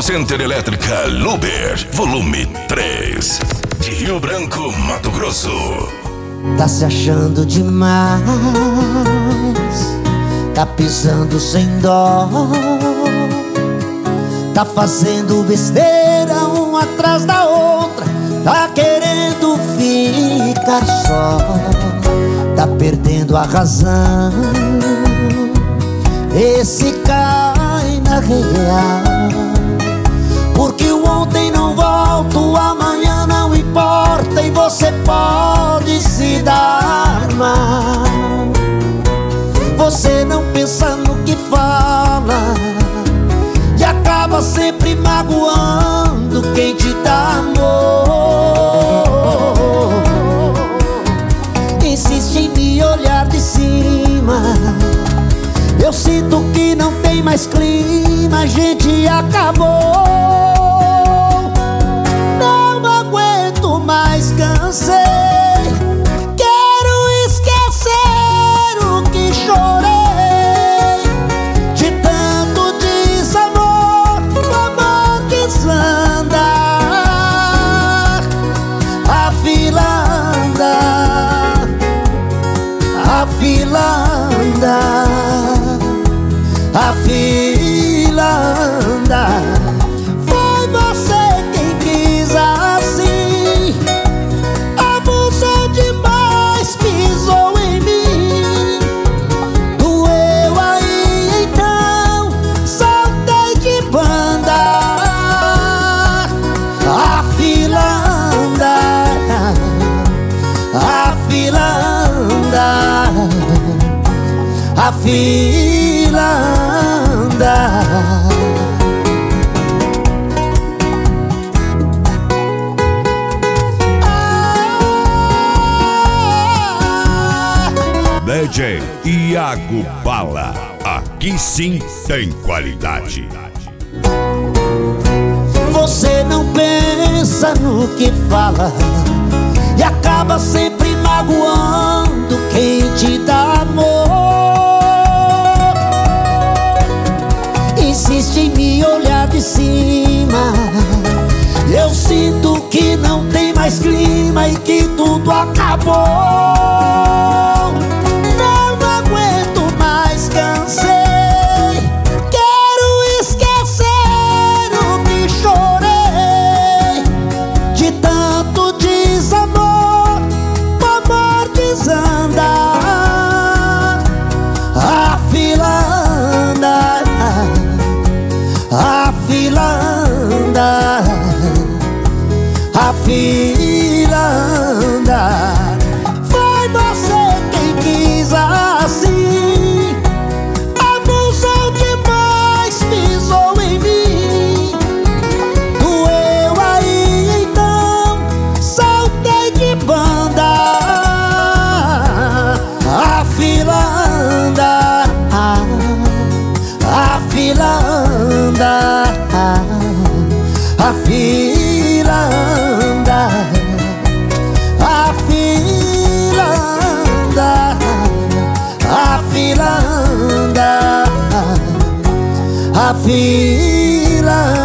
Center Elétrica Luber, volume 3, de Rio Branco, Mato Grosso. Tá se achando demais, tá pisando sem dó, tá fazendo besteira uma atrás da outra, tá querendo ficar só, tá perdendo a razão. Esse cai na real, porque o ontem não volta, o amanhã não importa, e você pode se dar mal. Você não pensa no que fala e acaba sempre magoando quem te dá amor. Insiste em me olhar de cima, eu sinto que não tem mais clima, a gente acabou. Não aguento mais, cansei, quero esquecer o que chorei, de tanto desamor, o amor quis andar, a fila anda, a fila anda, a fila anda. Foi você quem quis assim, abusou demais, pisou em mim, doeu aí então, saltei de banda. A fila anda, a fila anda, a fila anda. DJ Iago Bala, aqui sim tem qualidade. Você não pensa no que fala e acaba sempre magoando quem te dá amor. Insiste em me olhar de cima, eu sinto que não tem mais clima e que tudo acabou. Não aguento mais, cansei, quero esquecer o que chorei, de tanto desamor, o amor desanda, a fila anda, a fila anda, a fila anda. Foi você quem quis assim, abusou demais, pisou em mim, doeu aí então, saltei de banda. A fila anda, a fila anda, a fila anda, a fila anda, a fila anda, a fila